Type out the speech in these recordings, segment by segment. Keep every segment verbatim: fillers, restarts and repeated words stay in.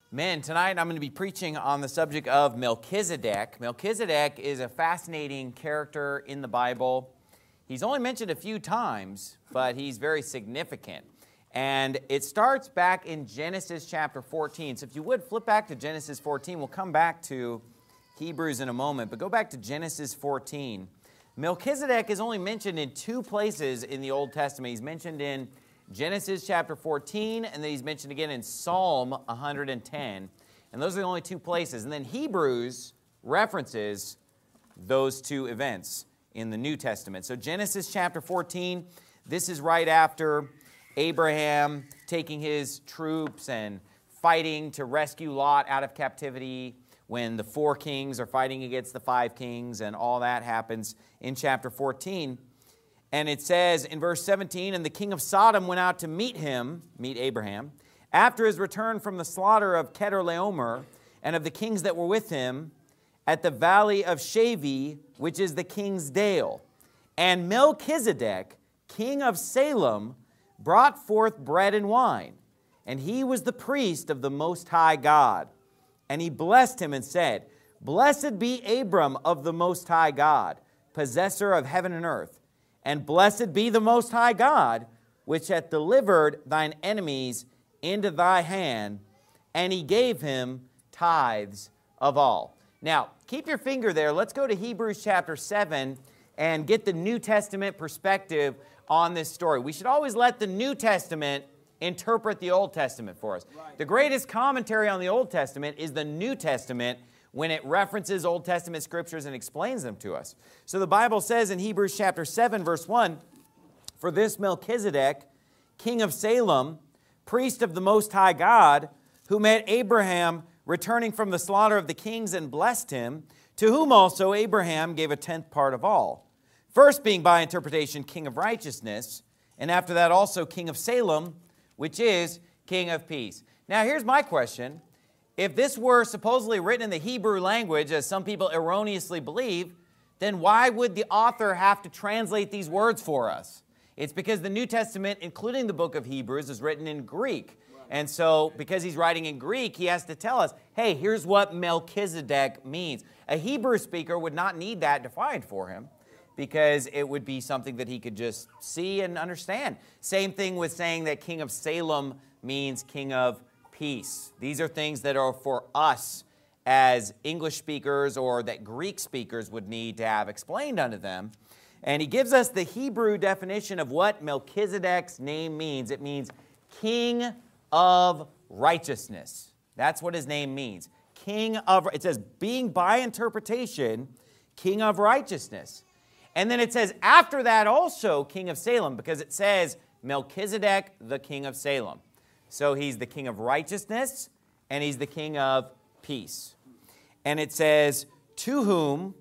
Men, tonight I'm going to be preaching on the subject of Melchizedek. Melchizedek is a fascinating character in the Bible. He's only mentioned a few times, but he's very significant. And it starts back in Genesis chapter fourteen. So if you would, flip back to Genesis fourteen. We'll come back to Hebrews in a moment, but go back to Genesis fourteen. Melchizedek is only mentioned in two places in the Old Testament. He's mentioned in Genesis chapter fourteen, and then he's mentioned again in Psalm one hundred ten. And those are the only two places. And then Hebrews references those two events in the New Testament. So Genesis chapter fourteen, this is right after Abraham taking his troops and fighting to rescue Lot out of captivity, when the four kings are fighting against the five kings, and all that happens in chapter fourteen. And it says in verse seventeen, "And the king of Sodom went out to meet him," meet Abraham, "after his return from the slaughter of Chedorlaomer and of the kings that were with him at the valley of Shaveh, which is the king's dale. And Melchizedek, king of Salem, brought forth bread and wine. And he was the priest of the Most High God. And he blessed him and said, Blessed be Abram of the Most High God, possessor of heaven and earth. And blessed be the Most High God, which hath delivered thine enemies into thy hand. And he gave him tithes of all." Now, keep your finger there. Let's go to Hebrews chapter seven and get the New Testament perspective on this story. We should always let the New Testament interpret the Old Testament for us. Right. The greatest commentary on the Old Testament is the New Testament, when it references Old Testament scriptures and explains them to us. So the Bible says in Hebrews chapter seven, verse one, "For this Melchizedek, king of Salem, priest of the Most High God, who met Abraham returning from the slaughter of the kings and blessed him, to whom also Abraham gave a tenth part of all. First being by interpretation king of righteousness, and after that also king of Salem, which is king of peace." Now here's my question. If this were supposedly written in the Hebrew language, as some people erroneously believe, then why would the author have to translate these words for us? It's because the New Testament, including the book of Hebrews, is written in Greek. And so, because he's writing in Greek, he has to tell us, hey, here's what Melchizedek means. A Hebrew speaker would not need that defined for him, because it would be something that he could just see and understand. Same thing with saying that king of Salem means king of peace. These are things that are for us as English speakers, or that Greek speakers would need to have explained unto them. And he gives us the Hebrew definition of what Melchizedek's name means. It means king of righteousness. That's what his name means. King of, it says, being by interpretation, king of righteousness. And then it says after that also king of Salem, because it says Melchizedek, the king of Salem. So he's the king of righteousness, and he's the king of peace. And it says, to whom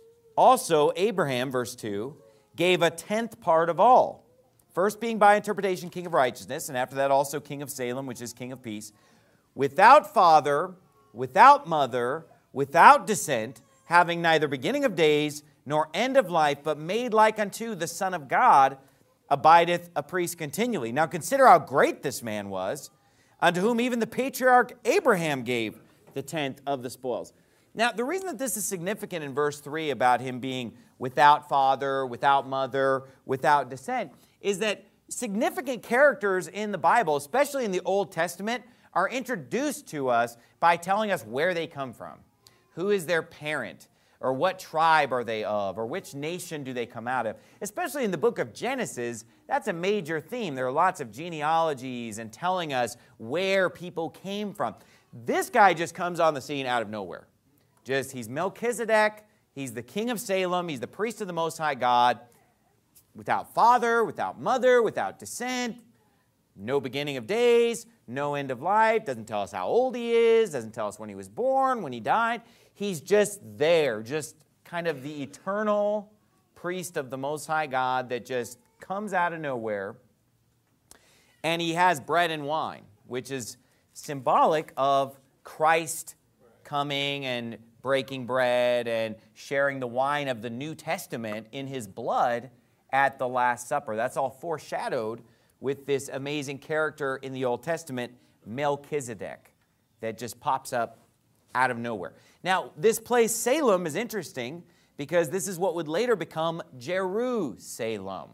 also Abraham, verse two, gave a tenth part of all. First being by interpretation king of righteousness, and after that also king of Salem, which is king of peace. Without father, without mother, without descent, having neither beginning of days nor end of life, but made like unto the Son of God, abideth a priest continually. Now consider how great this man was, unto whom even the patriarch Abraham gave the tenth of the spoils. Now the reason that this is significant in verse three about him being without father, without mother, without descent, is that significant characters in the Bible, especially in the Old Testament, are introduced to us by telling us where they come from. Who is their parent? Or what tribe are they of? Or which nation do they come out of? Especially in the book of Genesis, that's a major theme. There are lots of genealogies and telling us where people came from. This guy just comes on the scene out of nowhere. Just, he's Melchizedek, he's the king of Salem, he's the priest of the Most High God, without father, without mother, without descent, no beginning of days, no end of life, doesn't tell us how old he is, doesn't tell us when he was born, when he died. He's just there, just kind of the eternal priest of the Most High God that just comes out of nowhere. And he has bread and wine, which is symbolic of Christ coming and breaking bread and sharing the wine of the New Testament in his blood at the Last Supper. That's all foreshadowed with this amazing character in the Old Testament, Melchizedek, that just pops up out of nowhere. Now, this place, Salem, is interesting because this is what would later become Jerusalem.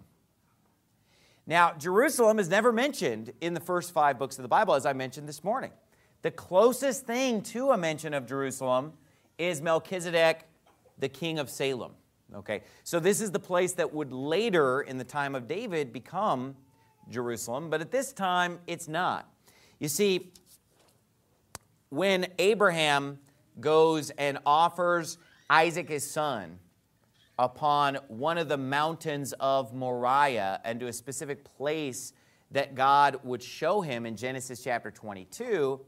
Now, Jerusalem is never mentioned in the first five books of the Bible, as I mentioned this morning. The closest thing to a mention of Jerusalem is Melchizedek, the king of Salem. Okay, so this is the place that would later, in the time of David, become Jerusalem, but at this time, it's not. You see, when Abraham goes and offers Isaac his son upon one of the mountains of Moriah and to a specific place that God would show him in Genesis chapter twenty-two,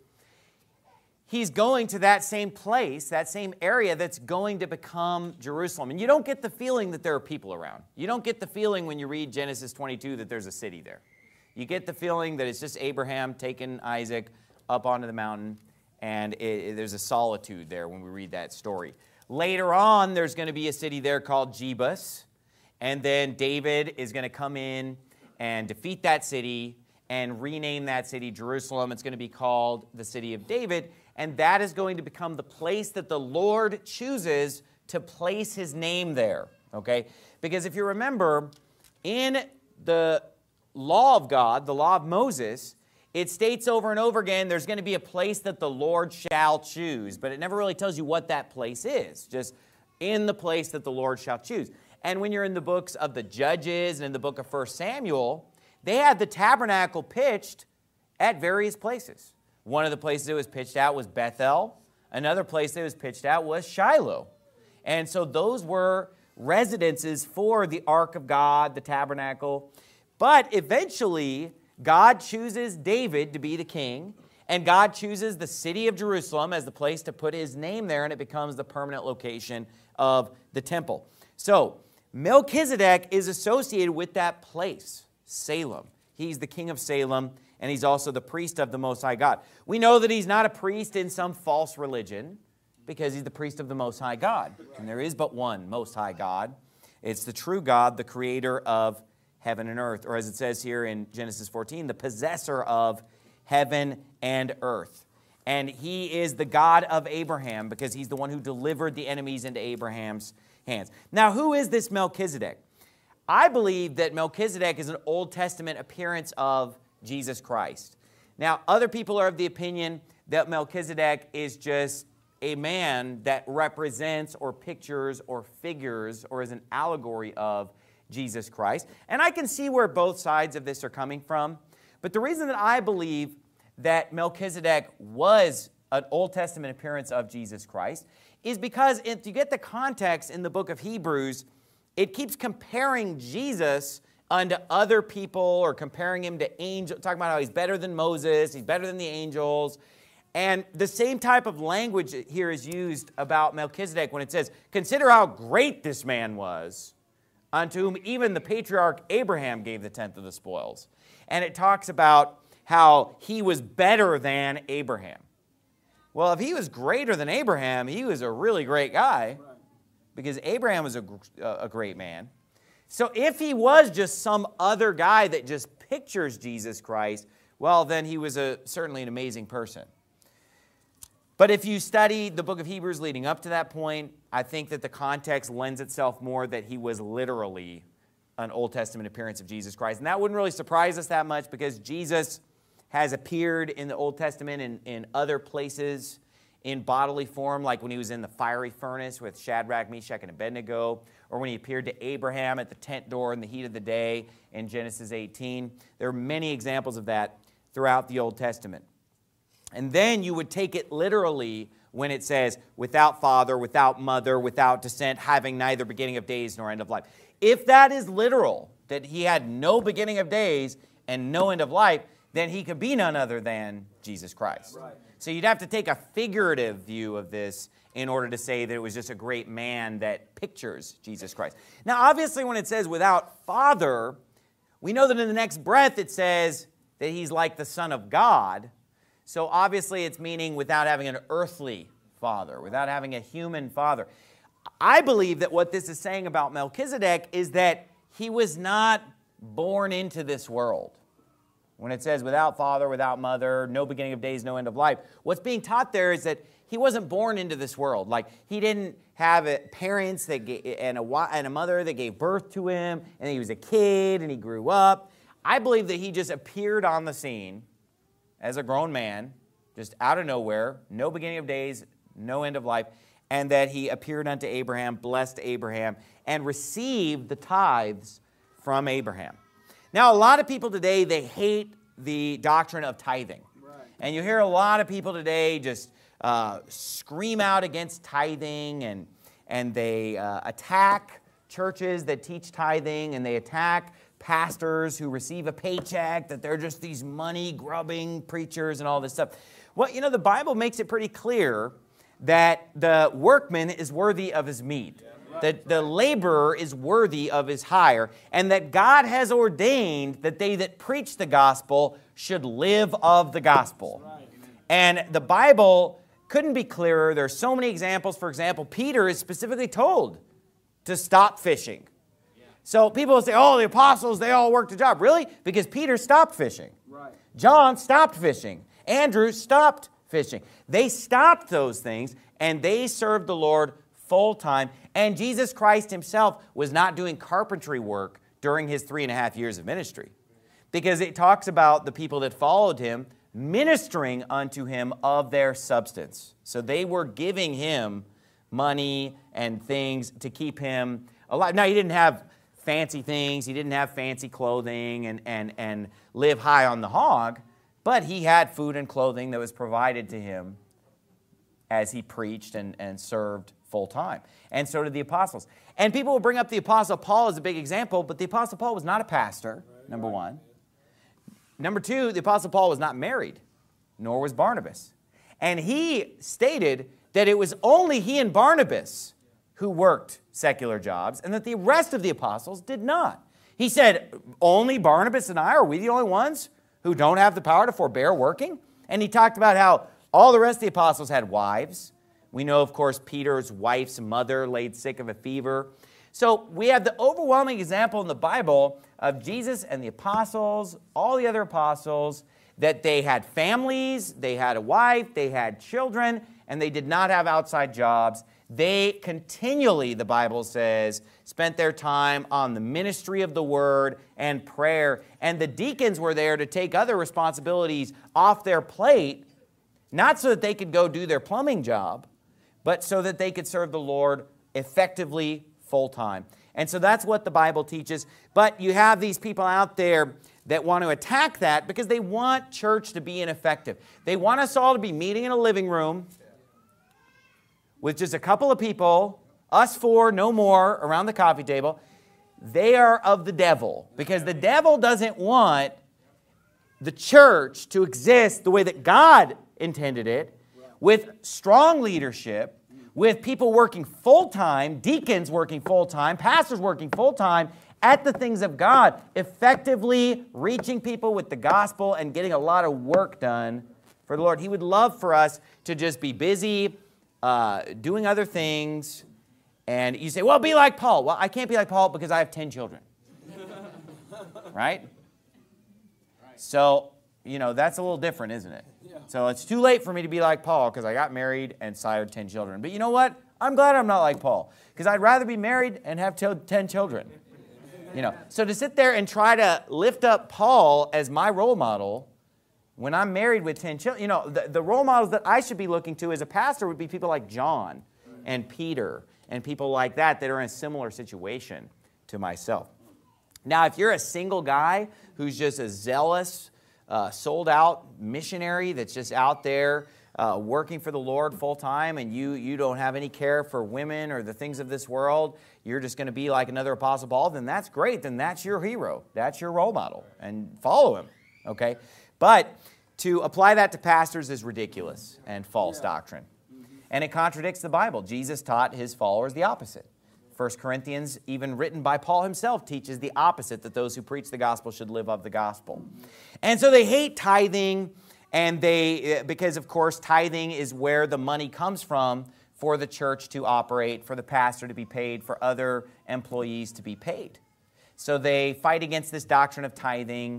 he's going to that same place, that same area that's going to become Jerusalem. And you don't get the feeling that there are people around. You don't get the feeling when you read Genesis twenty-two that there's a city there. You get the feeling that it's just Abraham taking Isaac up onto the mountain, and it, it, there's a solitude there when we read that story. Later on, there's going to be a city there called Jebus, and then David is going to come in and defeat that city and rename that city Jerusalem. It's going to be called the City of David, and that is going to become the place that the Lord chooses to place his name there, okay? Because if you remember, in the law of God, the law of Moses, it states over and over again, there's going to be a place that the Lord shall choose. But it never really tells you what that place is. Just in the place that the Lord shall choose. And when you're in the books of the Judges and in the book of First Samuel, they had the tabernacle pitched at various places. One of the places it was pitched at was Bethel. Another place it was pitched at was Shiloh. And so those were residences for the Ark of God, the tabernacle. But eventually, God chooses David to be the king, and God chooses the city of Jerusalem as the place to put his name there, and it becomes the permanent location of the temple. So, Melchizedek is associated with that place, Salem. He's the king of Salem, and he's also the priest of the Most High God. We know that he's not a priest in some false religion, because he's the priest of the Most High God. And there is but one Most High God. It's the true God, the creator of heaven and earth, or as it says here in Genesis fourteen, the possessor of heaven and earth. And he is the God of Abraham because he's the one who delivered the enemies into Abraham's hands. Now, who is this Melchizedek? I believe that Melchizedek is an Old Testament appearance of Jesus Christ. Now, other people are of the opinion that Melchizedek is just a man that represents or pictures or figures or is an allegory of Jesus Christ. And I can see where both sides of this are coming from. But the reason that I believe that Melchizedek was an Old Testament appearance of Jesus Christ is because if you get the context in the book of Hebrews, it keeps comparing Jesus unto other people or comparing him to angels, talking about how he's better than Moses, he's better than the angels. And the same type of language here is used about Melchizedek when it says, consider how great this man was, unto whom even the patriarch Abraham gave the tenth of the spoils. And it talks about how he was better than Abraham. Well, if he was greater than Abraham, he was a really great guy, because Abraham was a, a great man. So if he was just some other guy that just pictures Jesus Christ, well, then he was a, certainly an amazing person. But if you study the book of Hebrews leading up to that point, I think that the context lends itself more that he was literally an Old Testament appearance of Jesus Christ. And that wouldn't really surprise us that much because Jesus has appeared in the Old Testament in, in other places in bodily form, like when he was in the fiery furnace with Shadrach, Meshach, and Abednego, or when he appeared to Abraham at the tent door in the heat of the day in Genesis eighteen. There are many examples of that throughout the Old Testament. And then you would take it literally when it says, without father, without mother, without descent, having neither beginning of days nor end of life. If that is literal, that he had no beginning of days and no end of life, then he could be none other than Jesus Christ. Right. So you'd have to take a figurative view of this in order to say that it was just a great man that pictures Jesus Christ. Now, obviously, when it says without father, we know that in the next breath it says that he's like the Son of God. So obviously it's meaning without having an earthly father, without having a human father. I believe that what this is saying about Melchizedek is that he was not born into this world. when it says without father, without mother, no beginning of days, no end of life. What's being taught there is that he wasn't born into this world. Like, he didn't have a, parents that gave, and, a, and a mother that gave birth to him, and he was a kid, and he grew up. I believe that he just appeared on the scene as a grown man, just out of nowhere, no beginning of days, no end of life, and that he appeared unto Abraham, blessed Abraham, and received the tithes from Abraham. Now, a lot of people today, they hate the doctrine of tithing. Right. And you hear a lot of people today just uh, scream out against tithing, and, and they uh, attack churches that teach tithing, and they attack pastors who receive a paycheck, that they're just these money-grubbing preachers and all this stuff. Well, you know, the Bible makes it pretty clear that the workman is worthy of his meat. That the laborer is worthy of his hire, and that God has ordained that they that preach the gospel should live of the gospel. Right. And the Bible couldn't be clearer. There are so many examples. For example, Peter is specifically told to stop fishing. Yeah. So people will say, oh, the apostles, they all worked a job. Really? Because Peter stopped fishing. Right. John stopped fishing. Andrew stopped fishing. They stopped those things, and they served the Lord full time. And Jesus Christ himself was not doing carpentry work during his three and a half years of ministry, because it talks about the people that followed him ministering unto him of their substance. So they were giving him money and things to keep him alive. Now, he didn't have fancy things. He didn't have fancy clothing and, and, and live high on the hog, but he had food and clothing that was provided to him as he preached and, and served full time. And so did the apostles. And people will bring up the Apostle Paul as a big example, but the Apostle Paul was not a pastor, number one. Number two, the Apostle Paul was not married, nor was Barnabas. And he stated that it was only he and Barnabas who worked secular jobs, and that the rest of the apostles did not. He said, only Barnabas and I, are we the only ones who don't have the power to forbear working? And he talked about how all the rest of the apostles had wives. We know, of course, Peter's wife's mother laid sick of a fever. So we have the overwhelming example in the Bible of Jesus and the apostles, all the other apostles, that they had families, they had a wife, they had children, and they did not have outside jobs. They continually, the Bible says, spent their time on the ministry of the word and prayer. And the deacons were there to take other responsibilities off their plate, not so that they could go do their plumbing job, but so that they could serve the Lord effectively full time. And so that's what the Bible teaches. But you have these people out there that want to attack that because they want church to be ineffective. They want us all to be meeting in a living room with just a couple of people, us four, no more, around the coffee table. They are of the devil, because the devil doesn't want the church to exist the way that God intended it, with strong leadership, with people working full-time, deacons working full-time, pastors working full-time at the things of God, effectively reaching people with the gospel and getting a lot of work done for the Lord. He would love for us to just be busy, uh, doing other things. And you say, well, be like Paul. Well, I can't be like Paul because I have ten children. Right? So, you know, that's a little different, isn't it? So it's too late for me to be like Paul because I got married and sired ten children. But you know what? I'm glad I'm not like Paul, because I'd rather be married and have ten children. You know, so to sit there and try to lift up Paul as my role model when I'm married with ten children, you know, the, the role models that I should be looking to as a pastor would be people like John and Peter and people like that that are in a similar situation to myself. Now, if you're a single guy who's just a zealous, Uh, sold-out missionary that's just out there uh, working for the Lord full-time, and you, you don't have any care for women or the things of this world, you're just going to be like another Apostle Paul, then that's great. Then that's your hero. That's your role model, and follow him, okay? But to apply that to pastors is ridiculous and false yeah. doctrine, and it contradicts the Bible. Jesus taught his followers the opposite. First Corinthians, even written by Paul himself, teaches the opposite, that those who preach the gospel should live of the gospel. And so they hate tithing, and they, because of course tithing is where the money comes from for the church to operate, for the pastor to be paid, for other employees to be paid. So they fight against this doctrine of tithing,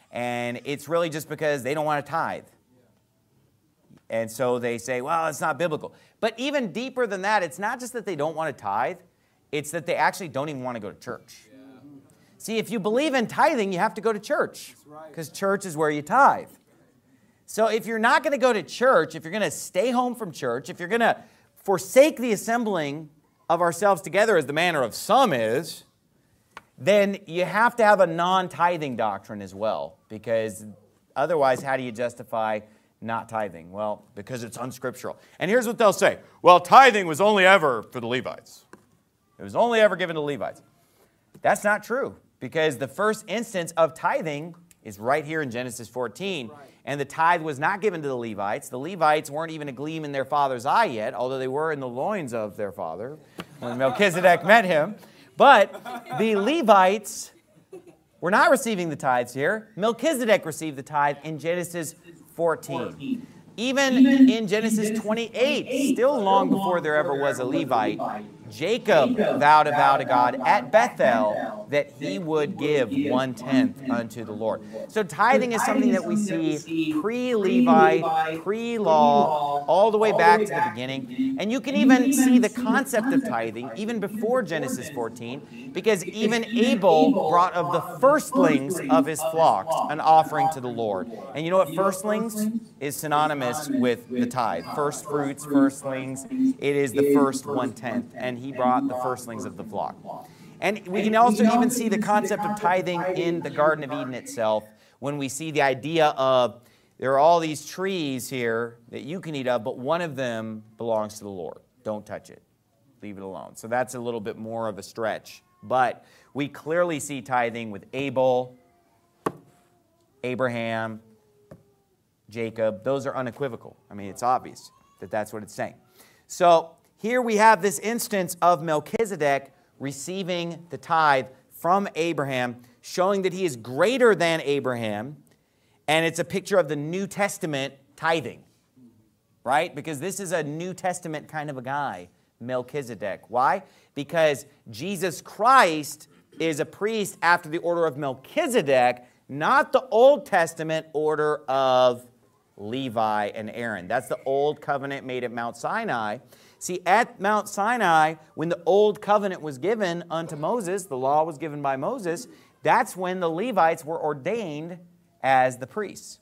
And it's really just because they don't want to tithe. And so they say, well, it's not biblical. But even deeper than that, it's not just that they don't want to tithe. It's that they actually don't even want to go to church. Yeah. See, if you believe in tithing, you have to go to church. Because church is where you tithe. So if you're not going to go to church, if you're going to stay home from church, if you're going to forsake the assembling of ourselves together as the manner of some is, then you have to have a non-tithing doctrine as well. Because otherwise, how do you justify not tithing? Well, because it's unscriptural. And here's what they'll say. Well, tithing was only ever for the Levites. It was only ever given to Levites. That's not true, because the first instance of tithing is right here in Genesis fourteen. Right. And the tithe was not given to the Levites. The Levites weren't even a gleam in their father's eye yet, although they were in the loins of their father when Melchizedek met him. But the Levites were not receiving the tithes here. Melchizedek received the tithe in Genesis fourteen. Even in Genesis twenty-eight, still long before there ever was a Levite, Jacob vowed a vow to God at Bethel that he would give one-tenth unto the Lord. So tithing is something that we see pre-Levite, pre-law, all the way back to the beginning. And you can even see the concept of tithing even before Genesis fourteen, because even Abel brought of the firstlings of his flocks an offering to the Lord. And you know what firstlings is synonymous with the tithe? First fruits, firstlings, it is the first one-tenth. And he brought the firstlings of the flock. And we can also even see the concept of tithing in the Garden of Eden itself, when we see the idea of there are all these trees here that you can eat of, but one of them belongs to the Lord. Don't touch it. Leave it alone. So that's a little bit more of a stretch. But we clearly see tithing with Abel, Abraham, Jacob. Those are unequivocal. I mean, it's obvious that that's what it's saying. So here we have this instance of Melchizedek receiving the tithe from Abraham, showing that he is greater than Abraham, and it's a picture of the New Testament tithing, right? Because this is a New Testament kind of a guy, Melchizedek. Why? Because Jesus Christ is a priest after the order of Melchizedek, not the Old Testament order of Levi and Aaron. That's the Old Covenant made at Mount Sinai. See, at Mount Sinai, when the Old Covenant was given unto Moses, the law was given by Moses, that's when the Levites were ordained as the priests.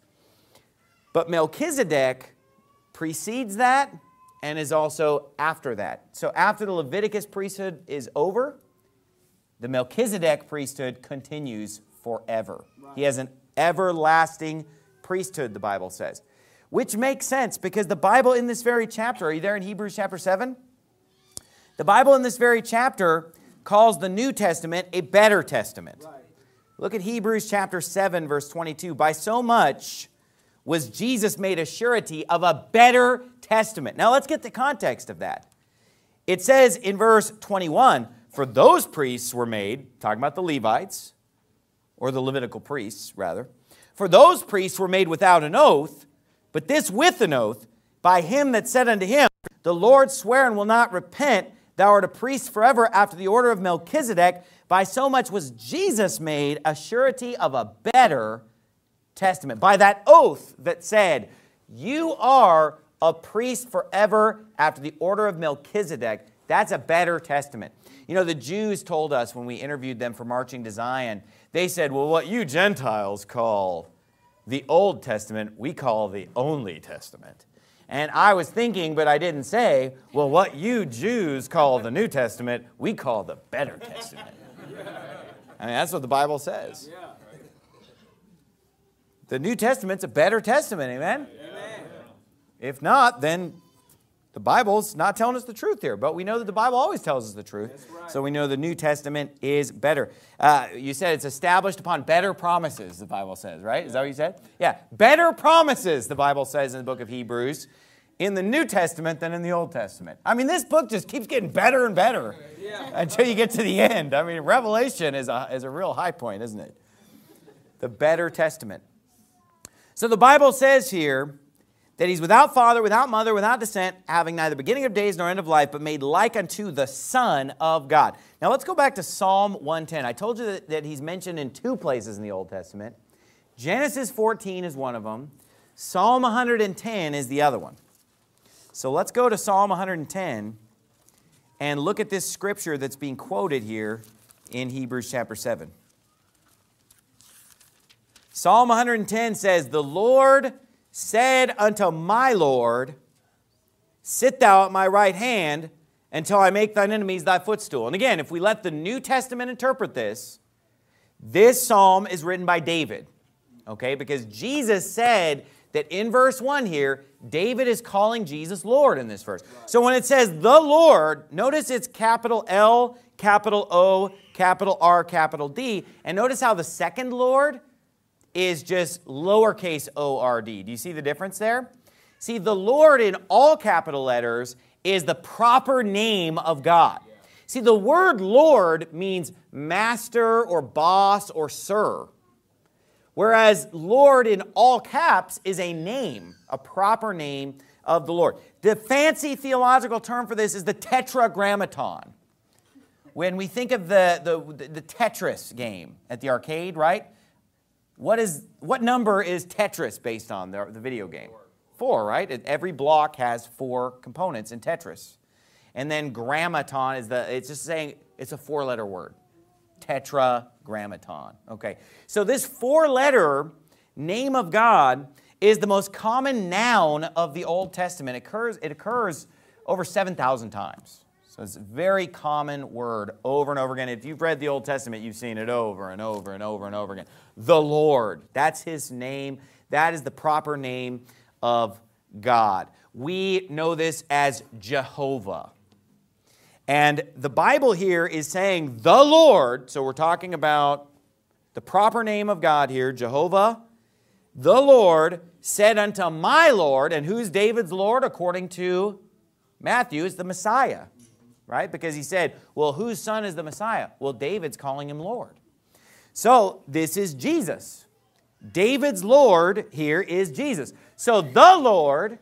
But Melchizedek precedes that and is also after that. So after the Leviticus priesthood is over, the Melchizedek priesthood continues forever. He has an everlasting priesthood, the Bible says. Which makes sense, because the Bible in this very chapter, are you there in Hebrews chapter seven? The Bible in this very chapter calls the New Testament a better testament. Right. Look at Hebrews chapter seven, verse twenty-two. By so much was Jesus made a surety of a better testament. Now let's get the context of that. It says in verse twenty-one, for those priests were made, talking about the Levites, or the Levitical priests, rather. For those priests were made without an oath, but this with an oath, by him that said unto him, the Lord sware and will not repent, thou art a priest forever after the order of Melchizedek. By so much was Jesus made a surety of a better testament. By that oath that said, you are a priest forever after the order of Melchizedek. That's a better testament. You know, the Jews told us when we interviewed them for Marching to Zion, they said, well, what you Gentiles call the Old Testament, we call the only Testament. And I was thinking, but I didn't say, well, what you Jews call the New Testament, we call the better Testament. I mean, that's what the Bible says. The New Testament's a better testament, amen? Amen. If not, then the Bible's not telling us the truth here. But we know that the Bible always tells us the truth. That's right. So we know the New Testament is better. Uh, you said it's established upon better promises, the Bible says, right? Is that what you said? Yeah. Better promises, the Bible says in the book of Hebrews, in the New Testament than in the Old Testament. I mean, this book just keeps getting better and better yeah. until you get to the end. I mean, Revelation is a, is a real high point, isn't it? The better testament. So the Bible says here that he's without father, without mother, without descent, having neither beginning of days nor end of life, but made like unto the Son of God. Now let's go back to Psalm one ten. I told you that, that he's mentioned in two places in the Old Testament. Genesis fourteen is one of them. Psalm one hundred ten is the other one. So let's go to Psalm one hundred ten and look at this scripture that's being quoted here in Hebrews chapter seven. Psalm one hundred ten says, "The Lord said unto my Lord, sit thou at my right hand until I make thine enemies thy footstool." And again, if we let the New Testament interpret this, this psalm is written by David. Okay, because Jesus said that in verse one here, David is calling Jesus Lord in this verse. So when it says the Lord, notice it's capital L, capital O, capital R, capital D. And notice how the second Lord is just lowercase O R D. Do you see the difference there? See, the Lord in all capital letters is the proper name of God. See, the word Lord means master or boss or sir. Whereas Lord in all caps is a name, a proper name of the Lord. The fancy theological term for this is the tetragrammaton. When we think of the, the, the Tetris game at the arcade, right? What is what number is Tetris based on, the, the video game? Four. Four, right? Every block has four components in Tetris. And then grammaton is the, it's just saying it's a four-letter word. Tetragrammaton. Okay. So this four-letter name of God is the most common noun of the Old Testament. It occurs, it occurs over seven thousand times. So it's a very common word over and over again. If you've read the Old Testament, you've seen it over and over and over and over again. The Lord, that's His name. That is the proper name of God. We know this as Jehovah. And the Bible here is saying the Lord, so we're talking about the proper name of God here, Jehovah. The Lord said unto my Lord, and who's David's Lord according to Matthew? It's the Messiah. Right? Because he said, well, whose son is the Messiah? Well, David's calling him Lord. So this is Jesus. David's Lord here is Jesus. So the Lord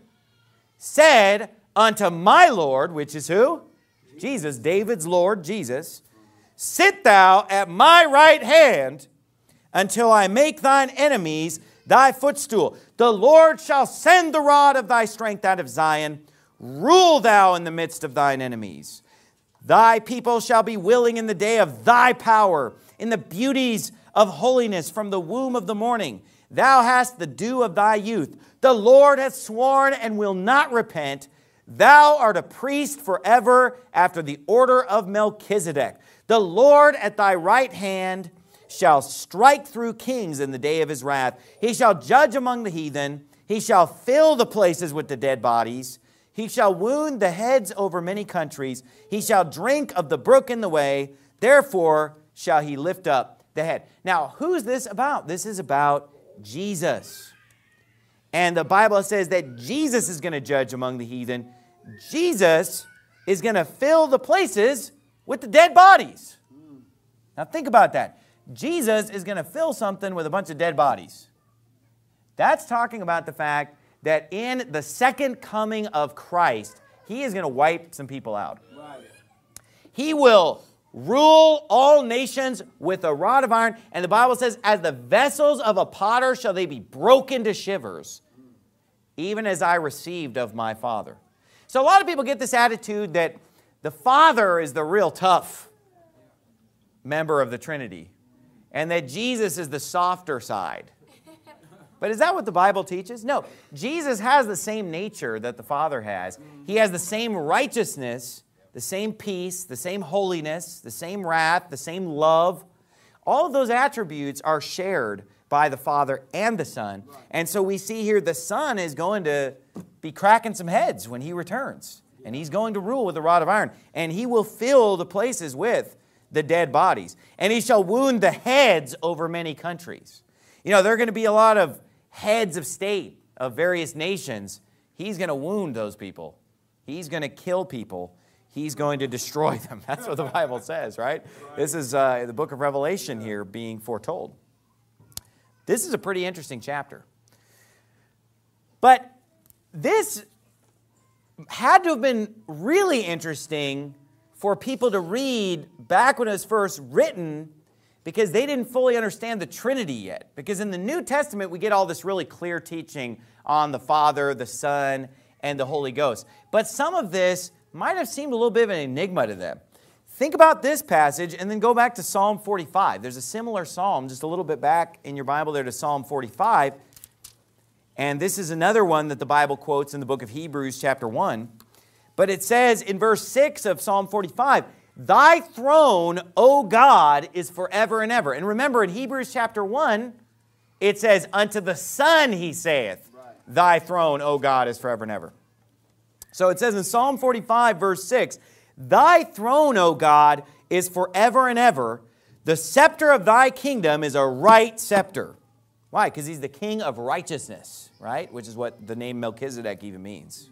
said unto my Lord, which is who? Jesus. David's Lord, Jesus. Sit thou at my right hand until I make thine enemies thy footstool. The Lord shall send the rod of thy strength out of Zion. Rule thou in the midst of thine enemies. Thy people shall be willing in the day of thy power, in the beauties of holiness from the womb of the morning. Thou hast the dew of thy youth. The Lord hath sworn and will not repent. Thou art a priest forever after the order of Melchizedek. The Lord at thy right hand shall strike through kings in the day of his wrath. He shall judge among the heathen. He shall fill the places with the dead bodies. He shall wound the heads over many countries. He shall drink of the brook in the way. Therefore shall he lift up the head. Now, who's this about? This is about Jesus. And the Bible says that Jesus is going to judge among the heathen. Jesus is going to fill the places with the dead bodies. Now think about that. Jesus is going to fill something with a bunch of dead bodies. That's talking about the fact that in the second coming of Christ, He is going to wipe some people out. Right. He will rule all nations with a rod of iron. And the Bible says, as the vessels of a potter shall they be broken to shivers, even as I received of my Father. So a lot of people get this attitude that the Father is the real tough member of the Trinity, and that Jesus is the softer side. But is that what the Bible teaches? No. Jesus has the same nature that the Father has. He has the same righteousness, the same peace, the same holiness, the same wrath, the same love. All of those attributes are shared by the Father and the Son. And so we see here the Son is going to be cracking some heads when He returns. And He's going to rule with a rod of iron. And He will fill the places with the dead bodies. And He shall wound the heads over many countries. You know, there are going to be a lot of heads of state of various nations. He's going to wound those people. He's going to kill people. He's going to destroy them. That's what the Bible says, right? This is uh, the book of Revelation here being foretold. This is a pretty interesting chapter. But this had to have been really interesting for people to read back when it was first written, because they didn't fully understand the Trinity yet. Because in the New Testament, we get all this really clear teaching on the Father, the Son, and the Holy Ghost. But some of this might have seemed a little bit of an enigma to them. Think about this passage and then go back to Psalm forty-five. There's a similar psalm just a little bit back in your Bible there to Psalm forty-five. And this is another one that the Bible quotes in the book of Hebrews chapter one. But it says in verse six of Psalm forty-five, "Thy throne, O God, is forever and ever." And remember in Hebrews chapter one, it says, "Unto the Son he saith, Thy throne, O God, is forever and ever." So it says in Psalm forty-five, verse six, "Thy throne, O God, is forever and ever. The scepter of thy kingdom is a right scepter." Why? Because he's the king of righteousness, right? Which is what the name Melchizedek even means.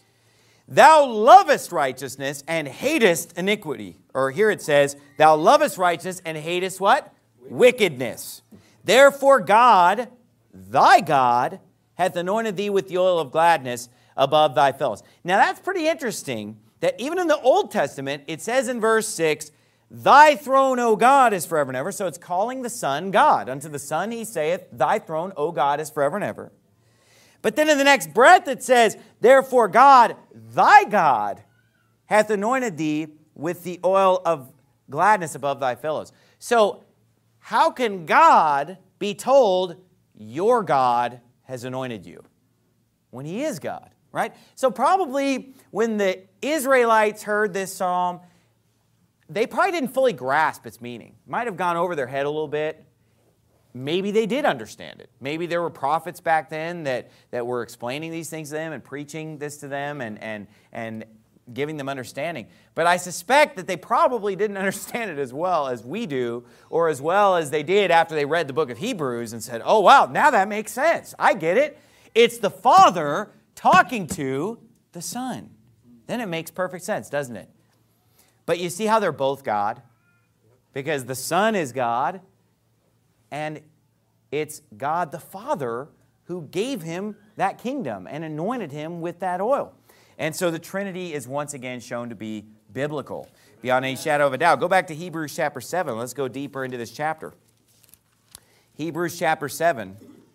"Thou lovest righteousness and hatest iniquity." Or here it says, "Thou lovest righteousness and hatest" what? "Wickedness. Therefore God, thy God, hath anointed thee with the oil of gladness above thy fellows." Now that's pretty interesting that even in the Old Testament, it says in verse six, "Thy throne, O God, is forever and ever." So it's calling the Son God. "Unto the Son he saith, Thy throne, O God, is forever and ever." But then in the next breath it says, "Therefore God, thy God, hath anointed thee with the oil of gladness above thy fellows." So how can God be told, "Your God has anointed you," when he is God, right? So probably when the Israelites heard this psalm, they probably didn't fully grasp its meaning. Might have gone over their head a little bit. Maybe they did understand it. Maybe there were prophets back then that, that were explaining these things to them and preaching this to them and, and, and giving them understanding. But I suspect that they probably didn't understand it as well as we do, or as well as they did after they read the book of Hebrews and said, "Oh, wow, now that makes sense. I get it. It's the Father talking to the Son." Then it makes perfect sense, doesn't it? But you see how they're both God? Because the Son is God, and it's God the Father who gave him that kingdom and anointed him with that oil. And so the Trinity is once again shown to be biblical, beyond any shadow of a doubt. Go back to Hebrews chapter seven. Let's go deeper into this chapter. Hebrews chapter seven.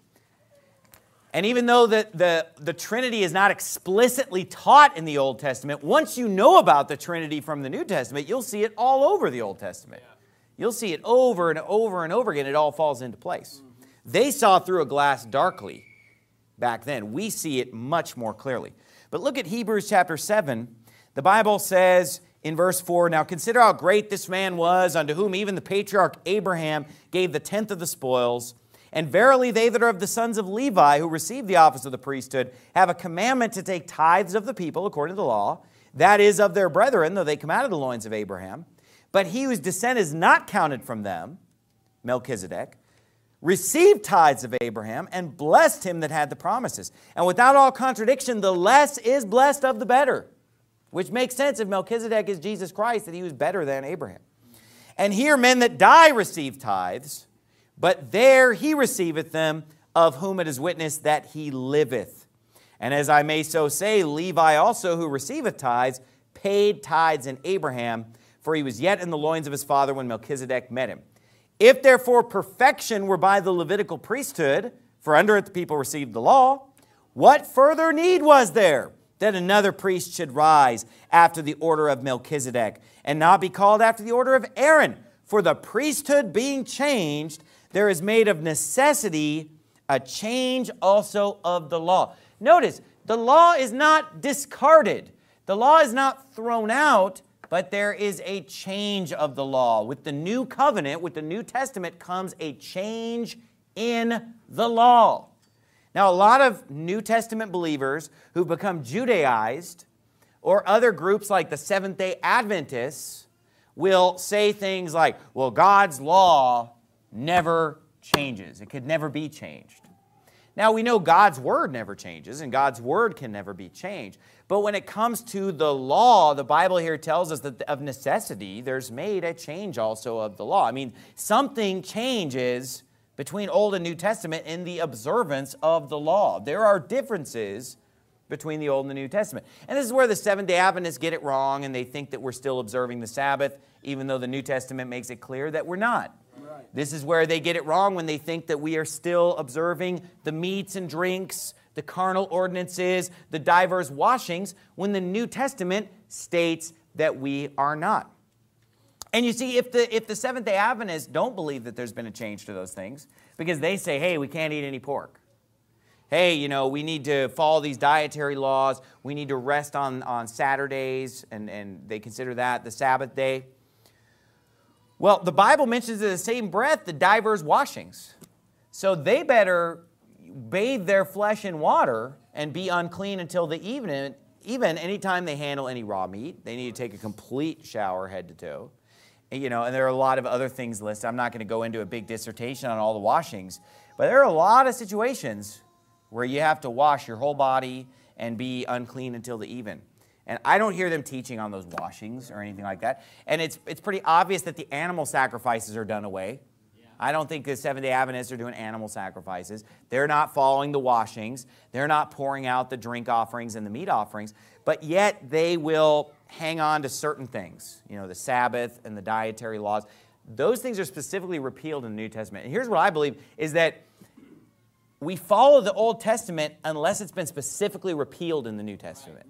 And even though the, the, the Trinity is not explicitly taught in the Old Testament, once you know about the Trinity from the New Testament, you'll see it all over the Old Testament. You'll see it over and over and over again. It all falls into place. They saw through a glass darkly back then. We see it much more clearly. But look at Hebrews chapter seven. The Bible says in verse four, "Now consider how great this man was, unto whom even the patriarch Abraham gave the tenth of the spoils. And verily they that are of the sons of Levi, who receive the office of the priesthood, have a commandment to take tithes of the people according to the law, that is, of their brethren, though they come out of the loins of Abraham. But he whose descent is not counted from them," Melchizedek, "received tithes of Abraham, and blessed him that had the promises. And without all contradiction, the less is blessed of the better." Which makes sense if Melchizedek is Jesus Christ, that he was better than Abraham. "And here men that die receive tithes, but there he receiveth them, of whom it is witnessed that he liveth. And as I may so say, Levi also, who receiveth tithes, paid tithes in Abraham, for he was yet in the loins of his father when Melchizedek met him. If therefore perfection were by the Levitical priesthood, for under it the people received the law, what further need was there that another priest should rise after the order of Melchizedek, and not be called after the order of Aaron? For the priesthood being changed, there is made of necessity a change also of the law." Notice, the law is not discarded. The law is not thrown out, but there is a change of the law. With the new covenant, with the New Testament, comes a change in the law. Now, a lot of New Testament believers who've become Judaized, or other groups like the Seventh-day Adventists, will say things like, well, God's law never changes. It could never be changed. Now, we know God's word never changes, and God's word can never be changed. But when it comes to the law, the Bible here tells us that of necessity, there's made a change also of the law. I mean, something changes between Old and New Testament in the observance of the law. There are differences between the Old and the New Testament. And this is where the Seventh-day Adventists get it wrong, and they think that we're still observing the Sabbath, even though the New Testament makes it clear that we're not. This is where they get it wrong when they think that we are still observing the meats and drinks, the carnal ordinances, the diverse washings, when the New Testament states that we are not. And you see, if the, if the Seventh-day Adventists don't believe that there's been a change to those things, because they say, hey, we can't eat any pork. Hey, you know, we need to follow these dietary laws. We need to rest on, on Saturdays, and, and they consider that the Sabbath day. Well, the Bible mentions in the same breath the divers washings. So they better bathe their flesh in water and be unclean until the evening. Even anytime they handle any raw meat, they need to take a complete shower head to toe. And, you know, and there are a lot of other things listed. I'm not going to go into a big dissertation on all the washings, but there are a lot of situations where you have to wash your whole body and be unclean until the even. And I don't hear them teaching on those washings or anything like that. And it's, it's pretty obvious that the animal sacrifices are done away. Yeah. I don't think the Seventh-day Adventists are doing animal sacrifices. They're not following the washings. They're not pouring out the drink offerings and the meat offerings. But yet they will hang on to certain things. You know, the Sabbath and the dietary laws. Those things are specifically repealed in the New Testament. And here's what I believe is that we follow the Old Testament unless it's been specifically repealed in the New Testament.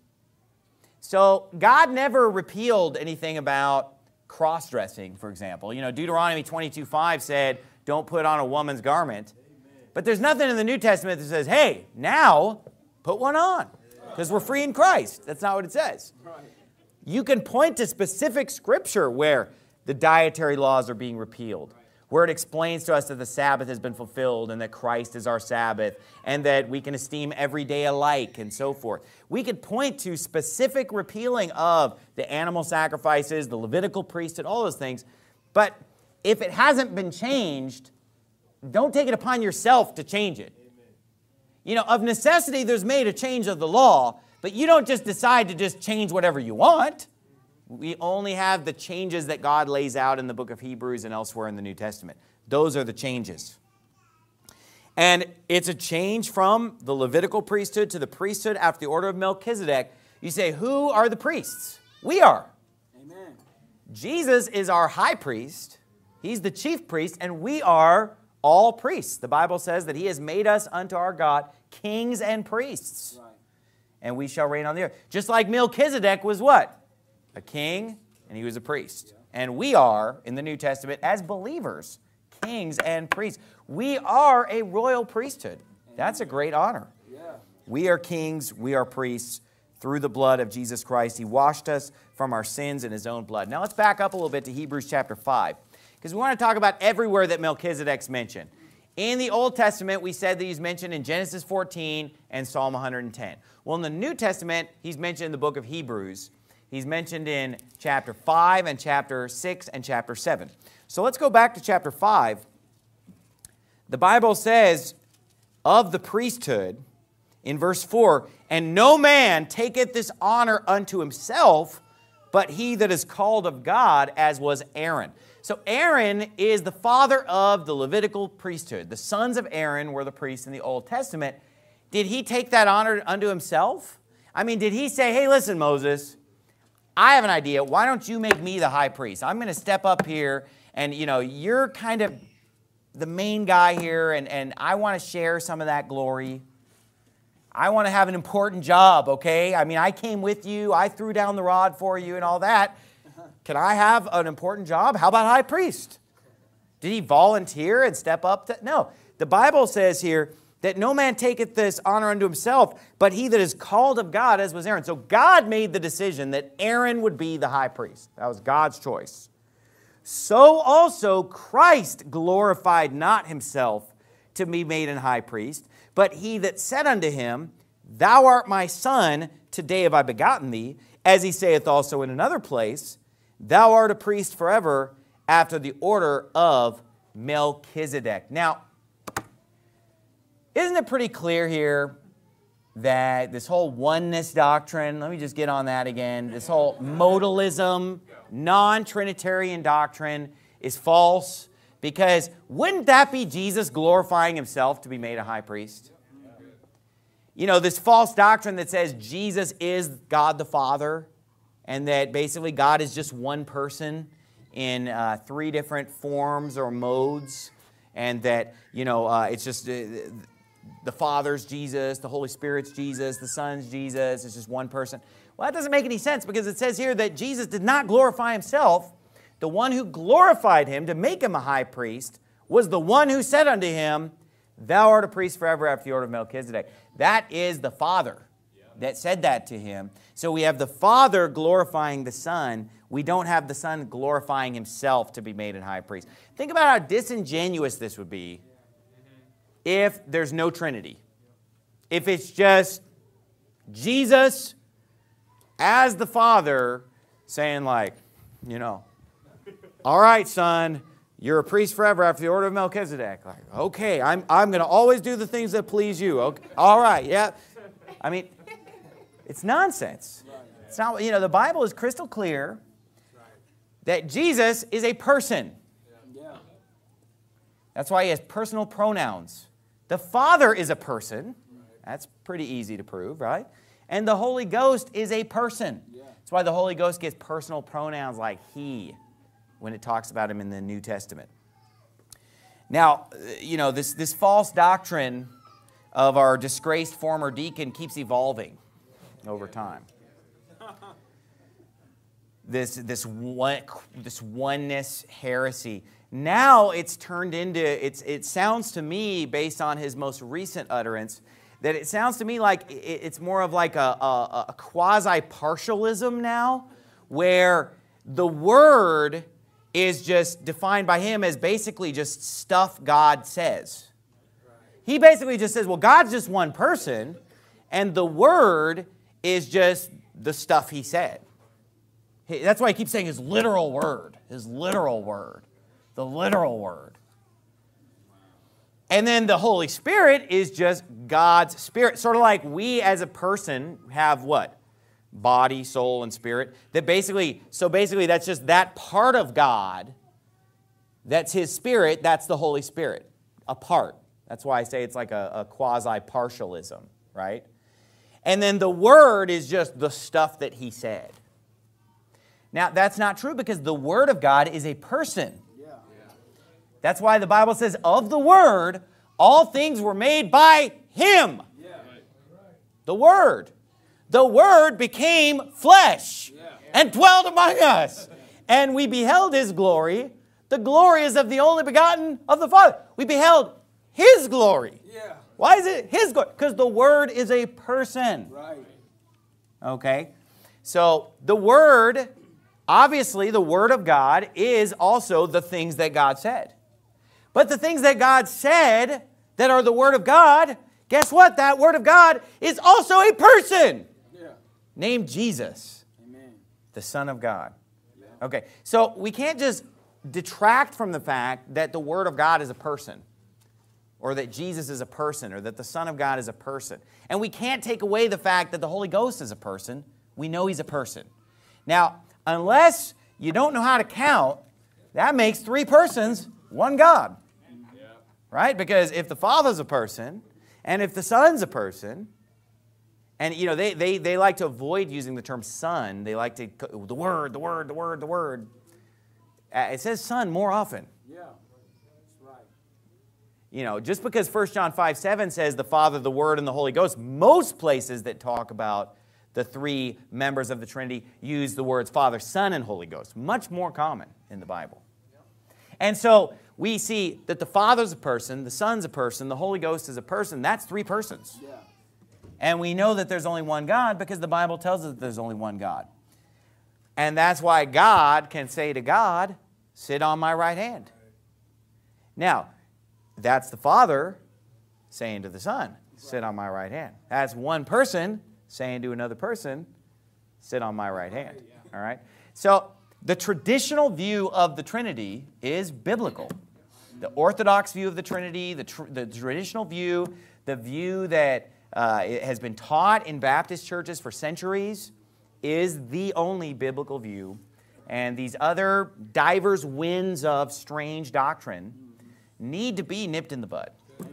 So God never repealed anything about cross-dressing, for example. You know, Deuteronomy twenty-two five said, don't put on a woman's garment. But there's nothing in the New Testament that says, hey, now put one on, because we're free in Christ. That's not what it says. You can point to specific scripture where the dietary laws are being repealed, where it explains to us that the Sabbath has been fulfilled and that Christ is our Sabbath and that we can esteem every day alike and so forth. We could point to specific repealing of the animal sacrifices, the Levitical priesthood, all those things. But if it hasn't been changed, don't take it upon yourself to change it. You know, of necessity, there's made a change of the law, but you don't just decide to just change whatever you want. We only have the changes that God lays out in the book of Hebrews and elsewhere in the New Testament. Those are the changes. And it's a change from the Levitical priesthood to the priesthood after the order of Melchizedek. You say, who are the priests? We are. Amen. Jesus is our high priest. He's the chief priest, and we are all priests. The Bible says that he has made us unto our God kings and priests. Right. And we shall reign on the earth. Just like Melchizedek was what? A king, and he was a priest. And we are, in the New Testament, as believers, kings and priests. We are a royal priesthood. That's a great honor. We are kings, we are priests, through the blood of Jesus Christ. He washed us from our sins in his own blood. Now let's back up a little bit to Hebrews chapter five, because we want to talk about everywhere that Melchizedek's mentioned. In the Old Testament, we said that he's mentioned in Genesis fourteen and Psalm one hundred ten. Well, in the New Testament, he's mentioned in the book of Hebrews. He's mentioned in chapter five and chapter six and chapter seven. So let's go back to chapter five. The Bible says of the priesthood in verse four, and no man taketh this honor unto himself, but he that is called of God, as was Aaron. So Aaron is the father of the Levitical priesthood. The sons of Aaron were the priests in the Old Testament. Did he take that honor unto himself? I mean, did he say, hey, listen, Moses, I have an idea. Why don't you make me the high priest? I'm going to step up here, and, you know, you're kind of the main guy here, and, and I want to share some of that glory. I want to have an important job, okay? I mean, I came with you. I threw down the rod for you and all that. Can I have an important job? How about high priest? Did he volunteer and step up? To, no. The Bible says here that no man taketh this honor unto himself, but he that is called of God, as was Aaron. So God made the decision that Aaron would be the high priest. That was God's choice. So also Christ glorified not himself to be made an high priest, but he that said unto him, Thou art my son, today have I begotten thee, as he saith also in another place, Thou art a priest forever, after the order of Melchizedek. Now, isn't it pretty clear here that this whole oneness doctrine, let me just get on that again, this whole modalism, non-Trinitarian doctrine is false? Because wouldn't that be Jesus glorifying himself to be made a high priest? You know, this false doctrine that says Jesus is God the Father and that basically God is just one person. in uh, three different forms or modes, and that, you know, uh, it's just uh, the Father's Jesus, the Holy Spirit's Jesus, the Son's Jesus, it's just one person. Well, that doesn't make any sense, because it says here that Jesus did not glorify himself. The one who glorified him to make him a high priest was the one who said unto him, thou art a priest forever after the order of Melchizedek. That is the Father that said that to him. So we have the Father glorifying the Son. We don't have the Son glorifying himself to be made a high priest. Think about how disingenuous this would be if there's no Trinity. If it's just Jesus as the Father saying, like, you know, all right, Son, you're a priest forever after the order of Melchizedek. Like, okay, I'm, I'm going to always do the things that please you. Okay, all right, yeah. I mean, it's nonsense. It's not, you know, the Bible is crystal clear that Jesus is a person. That's why he has personal pronouns. The Father is a person. That's pretty easy to prove, right? And the Holy Ghost is a person. That's why the Holy Ghost gets personal pronouns like he when it talks about him in the New Testament. Now, you know, this, this false doctrine of our disgraced former deacon keeps evolving over time. This, this, one, this oneness heresy. Now it's turned into, it's, it sounds to me, based on his most recent utterance, that it sounds to me like it's more of like a, a, a quasi-partialism now, where the Word is just defined by him as basically just stuff God says. He basically just says, well, God's just one person, and the Word is just the stuff he said. That's why he keeps saying his literal word, his literal word, the literal word. And then the Holy Spirit is just God's Spirit. Sort of like we as a person have what? Body, soul, and spirit. That basically, so basically that's just that part of God. That's his Spirit. That's the Holy Spirit. A part. That's why I say it's like a, a quasi-partialism, right? And then the Word is just the stuff that he said. Now, that's not true, because the Word of God is a person. That's why the Bible says, of the Word, all things were made by him. The Word. The Word became flesh and dwelled among us. And we beheld his glory. The glory is of the only begotten of the Father. We beheld his glory. Why is it his glory? Because the Word is a person. Okay? So the Word, obviously the Word of God is also the things that God said. But the things that God said that are the Word of God, guess what? That Word of God is also a person. Named Jesus, Amen. The Son of God. Okay, so we can't just detract from the fact that the Word of God is a person, or that Jesus is a person, or that the Son of God is a person. And we can't take away the fact that the Holy Ghost is a person. We know he's a person. Now, unless you don't know how to count, that makes three persons one God. Right? Because if the Father's a person, and if the Son's a person, and, you know, they, they, they like to avoid using the term son. They like to, the Word, the Word, the Word, the Word. Uh, it says Son more often. Yeah, that's right. You know, just because First John five seven says the Father, the Word, and the Holy Ghost, most places that talk about the three members of the Trinity use the words Father, Son, and Holy Ghost. Much more common in the Bible. And so we see that the Father's a person, the Son's a person, the Holy Ghost is a person. That's three persons. Yeah. And we know that there's only one God because the Bible tells us that there's only one God. And that's why God can say to God, sit on my right hand. Now, that's the Father saying to the Son, sit on my right hand. That's one person saying to another person, sit on my right hand. All right? So the traditional view of the Trinity is biblical. The Orthodox view of the Trinity, the, tr the traditional view, the view that uh, it has been taught in Baptist churches for centuries, is the only biblical view. And these other divers winds of strange doctrine need to be nipped in the bud. Amen.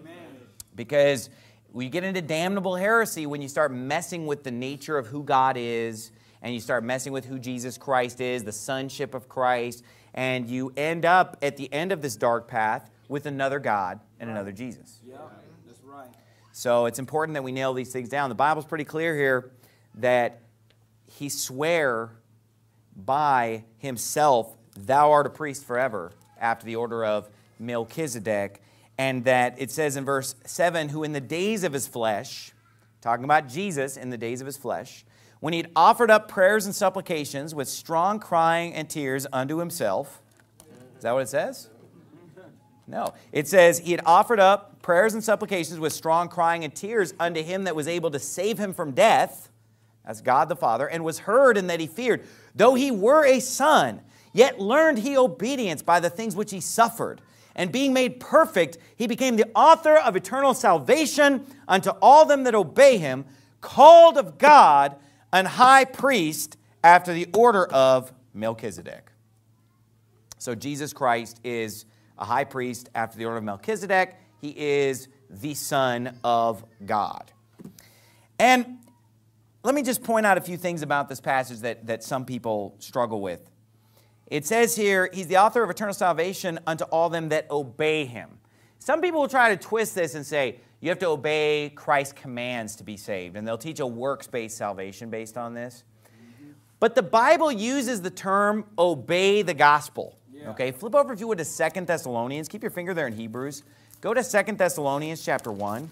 Because we get into damnable heresy when you start messing with the nature of who God is and you start messing with who Jesus Christ is, the sonship of Christ, and you end up at the end of this dark path with another God and another Jesus. Yeah, that's right. So it's important that we nail these things down. The Bible's pretty clear here that he swore by himself, thou art a priest forever, after the order of Melchizedek, and that it says in verse seven, who in the days of his flesh, talking about Jesus in the days of his flesh, when he had offered up prayers and supplications with strong crying and tears unto himself. Is that what it says? No. It says he had offered up prayers and supplications with strong crying and tears unto him that was able to save him from death. That's God the Father, and was heard in that he feared. Though he were a son, yet learned he obedience by the things which he suffered. And being made perfect, he became the author of eternal salvation unto all them that obey him, called of God an high priest after the order of Melchizedek. So Jesus Christ is a high priest after the order of Melchizedek. He is the Son of God. And let me just point out a few things about this passage that, that some people struggle with. It says here, he's the author of eternal salvation unto all them that obey him. Some people will try to twist this and say, you have to obey Christ's commands to be saved. And they'll teach a works-based salvation based on this. But the Bible uses the term obey the gospel. Yeah. Okay, flip over if you would to Second Thessalonians. Keep your finger there in Hebrews. Go to Second Thessalonians chapter one.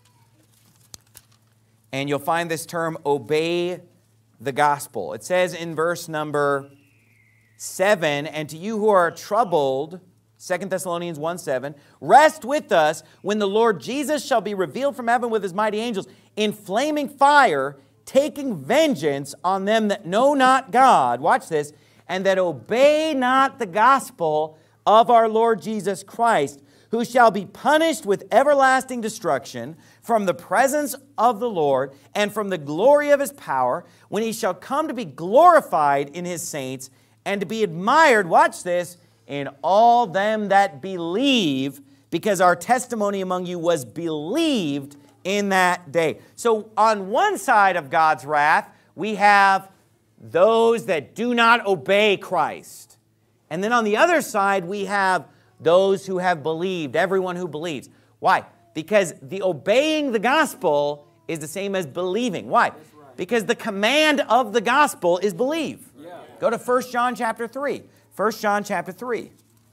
And you'll find this term, obey the gospel. It says in verse number seven, and to you who are troubled, Second Thessalonians one seven, rest with us when the Lord Jesus shall be revealed from heaven with his mighty angels in flaming fire, taking vengeance on them that know not God, watch this, and that obey not the gospel of our Lord Jesus Christ, who shall be punished with everlasting destruction from the presence of the Lord and from the glory of his power, when he shall come to be glorified in his saints and to be admired, watch this, in all them that believe, because our testimony among you was believed in that day. So on one side of God's wrath, we have those that do not obey Christ. And then on the other side, we have those who have believed, everyone who believes. Why? Because the obeying the gospel is the same as believing. Why? Right. Because the command of the gospel is believe. Yeah. Go to First John chapter three. First John chapter three.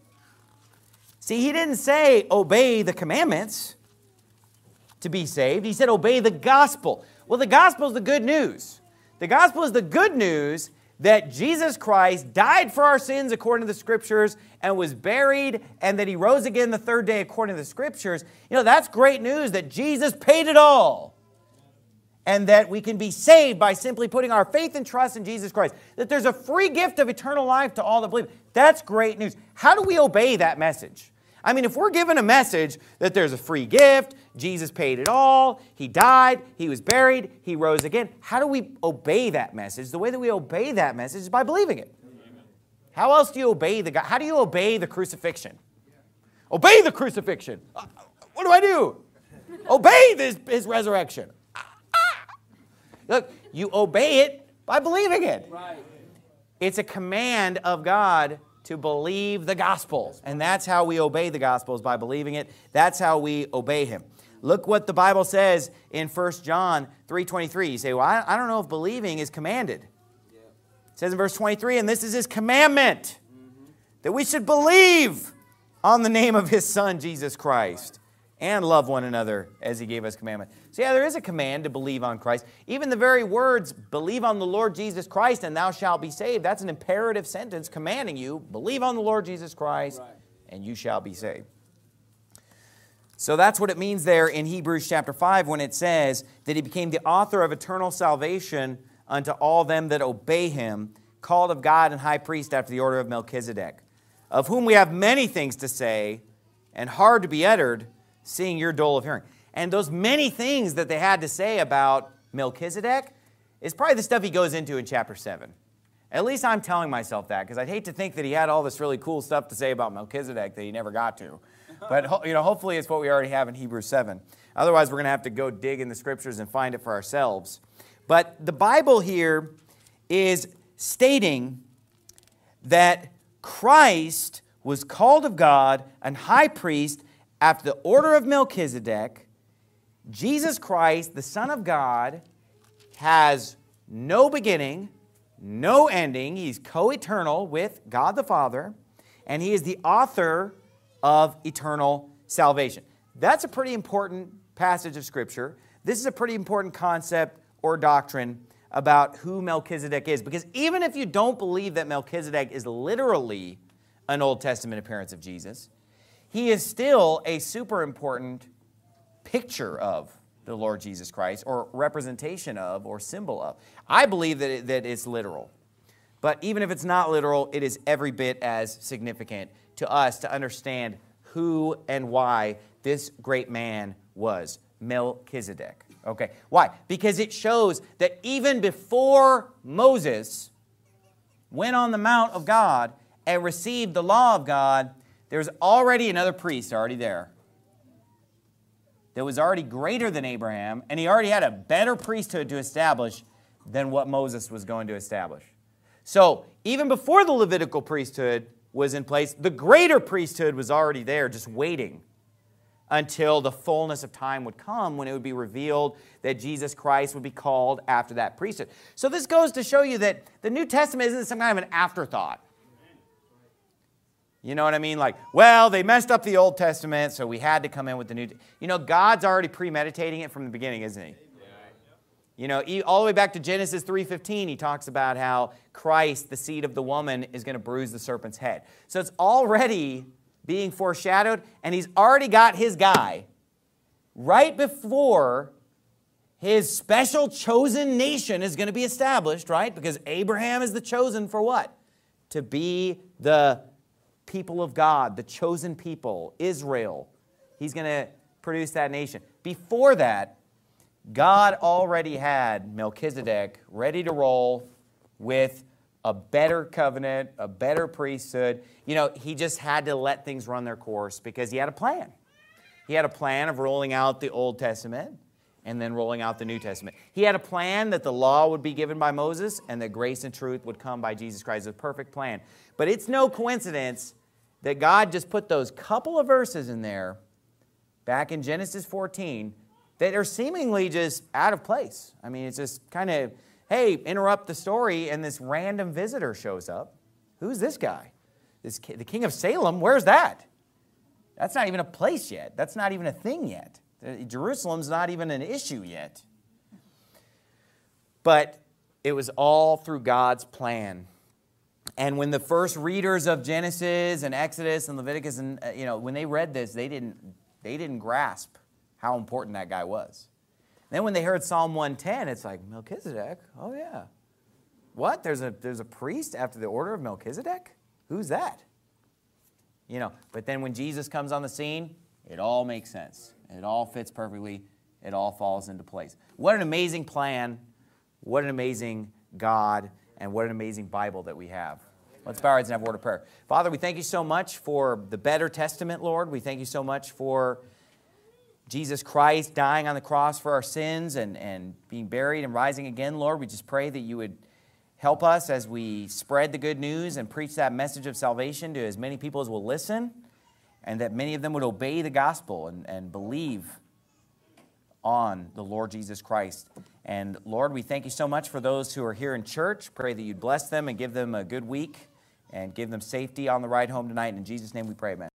See, he didn't say obey the commandments to be saved. He said obey the gospel. Well, the gospel is the good news. The gospel is the good news that Jesus Christ died for our sins according to the Scriptures and was buried, and that he rose again the third day according to the Scriptures. You know, that's great news that Jesus paid it all. And that we can be saved by simply putting our faith and trust in Jesus Christ. That there's a free gift of eternal life to all that believe. That's great news. How do we obey that message? I mean, if we're given a message that there's a free gift, Jesus paid it all, he died, he was buried, he rose again, how do we obey that message? The way that we obey that message is by believing it. Amen. How else do you obey the God? How do you obey the crucifixion? Yeah. Obey the crucifixion. Uh, what do I do? Obey this, his resurrection. Look, you obey it by believing it. Right. It's a command of God to believe the gospel. And that's how we obey the gospel, is by believing it. That's how we obey him. Look what the Bible says in First John three twenty-three. You say, well, I don't know if believing is commanded. Yeah. It says in verse twenty-three, and this is his commandment, mm-hmm. that we should believe on the name of his Son, Jesus Christ, and love one another as he gave us commandment. So yeah, there is a command to believe on Christ. Even the very words, believe on the Lord Jesus Christ and thou shalt be saved, that's an imperative sentence commanding you, believe on the Lord Jesus Christ right. and you shall be saved. So that's what it means there in Hebrews chapter five when it says that he became the author of eternal salvation unto all them that obey him, called of God and high priest after the order of Melchizedek, of whom we have many things to say and hard to be uttered, seeing you're dull of hearing. And those many things that they had to say about Melchizedek is probably the stuff he goes into in chapter seven. At least I'm telling myself that, because I'd hate to think that he had all this really cool stuff to say about Melchizedek that he never got to. But you know, hopefully it's what we already have in Hebrews seven. Otherwise, we're going to have to go dig in the Scriptures and find it for ourselves. But the Bible here is stating that Christ was called of God and high priest after the order of Melchizedek. Jesus Christ, the Son of God, has no beginning, no ending. He's co-eternal with God the Father, and he is the author of eternal salvation. That's a pretty important passage of Scripture. This is a pretty important concept or doctrine about who Melchizedek is, because even if you don't believe that Melchizedek is literally an Old Testament appearance of Jesus, he is still a super important picture of the Lord Jesus Christ, or representation of, or symbol of. I believe that, it, that it's literal. But even if it's not literal, it is every bit as significant to us to understand who and why this great man was, Melchizedek. Okay, why? Because it shows that even before Moses went on the Mount of God and received the law of God, there's already another priest already there that was already greater than Abraham, and he already had a better priesthood to establish than what Moses was going to establish. So even before the Levitical priesthood was in place, the greater priesthood was already there, just waiting until the fullness of time would come when it would be revealed that Jesus Christ would be called after that priesthood. So this goes to show you that the New Testament isn't some kind of an afterthought. You know what I mean? Like, well, they messed up the Old Testament, so we had to come in with the New. You know, God's already premeditating it from the beginning, isn't he? You know, all the way back to Genesis three fifteen, he talks about how Christ, the seed of the woman, is going to bruise the serpent's head. So it's already being foreshadowed, and he's already got his guy right before his special chosen nation is going to be established, right? Because Abraham is the chosen for what? To be the people of God, the chosen people, Israel. He's going to produce that nation. Before that, God already had Melchizedek ready to roll with a better covenant, a better priesthood. You know, he just had to let things run their course because he had a plan. He had a plan of rolling out the Old Testament and then rolling out the New Testament. He had a plan that the law would be given by Moses and that grace and truth would come by Jesus Christ. It's a perfect plan. But it's no coincidence that God just put those couple of verses in there back in Genesis fourteen that are seemingly just out of place. I mean, it's just kind of, hey, interrupt the story, and this random visitor shows up. Who's this guy? This, the king of Salem, where's that? That's not even a place yet. That's not even a thing yet. Jerusalem's not even an issue yet. But it was all through God's plan. And when the first readers of Genesis and Exodus and Leviticus, and uh, you know, when they read this, they didn't, they didn't grasp how important that guy was. Then when they heard Psalm one ten, it's like, Melchizedek? Oh, yeah. What? There's a, there's a priest after the order of Melchizedek? Who's that? You know, but then when Jesus comes on the scene, it all makes sense. It all fits perfectly. It all falls into place. What an amazing plan. What an amazing God. And what an amazing Bible that we have. Let's bow our heads and have a word of prayer. Father, we thank you so much for the better testament, Lord. We thank you so much for Jesus Christ dying on the cross for our sins and, and being buried and rising again, Lord. We just pray that you would help us as we spread the good news and preach that message of salvation to as many people as will listen, and that many of them would obey the gospel and, and believe on the Lord Jesus Christ. And Lord, we thank you so much for those who are here in church. Pray that you'd bless them and give them a good week and give them safety on the ride home tonight. In Jesus' name we pray, amen.